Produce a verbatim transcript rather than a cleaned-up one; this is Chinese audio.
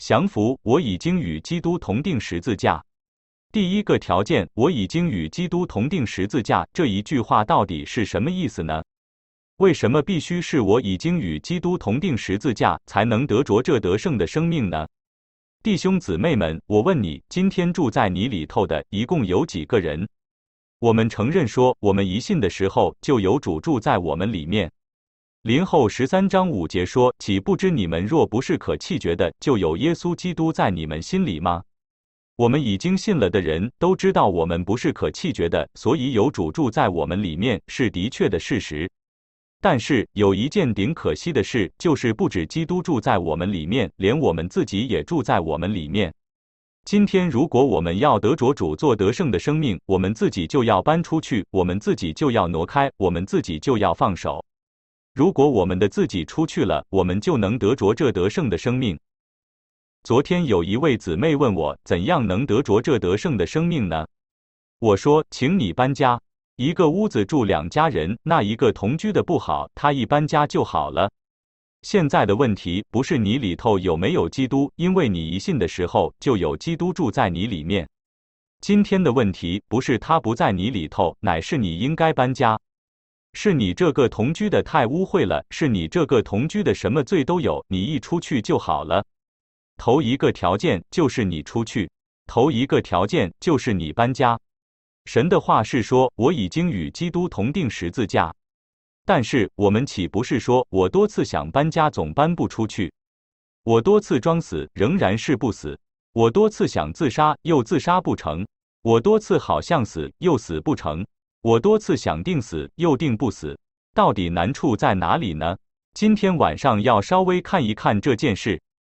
降服，我已经与基督同定十字架。第一个条件，我已经与基督同定十字架，这一句话到底是什么意思呢？为什么必须是我已经与基督同定十字架，才能得着这得胜的生命呢？弟兄姊妹们，我问你，今天住在你里头的一共有几个人？我们承认说，我们一信的时候，就有主住在我们里面。林后十三章五节说：“岂不知你们若不是可弃绝的，就有耶稣基督在你们心里吗？”我们已经信了的人都知道，我们不是可弃绝的，所以有主住在我们里面是的确的事实。但是有一件顶可惜的事，就是不止基督住在我们里面，连我们自己也住在我们里面。今天如果我们要得着主做得胜的生命，我们自己就要搬出去，我们自己就要挪开，我们自己就要放手。如果我们的自己出去了，我们就能得着这得胜的生命。昨天有一位姊妹问我，怎样能得着这得胜的生命呢？我说，请你搬家。一个屋子住两家人，那一个同居的不好，他一搬家就好了。现在的问题不是你里头有没有基督，因为你一信的时候就有基督住在你里面。今天的问题不是他不在你里头，乃是你应该搬家。是你这个同居的太污秽了，是你这个同居的什么罪都有，你一出去就好了。头一个条件就是你出去，头一个条件就是你搬家。神的话是说，我已经与基督同定十字架。但是我们岂不是说，我多次想搬家总搬不出去，我多次装死仍然是不死，我多次想自杀又自杀不成，我多次好像死又死不成，我多次想定死又定不死，到底难处在哪里呢？今天晚上要稍微看一看这件事。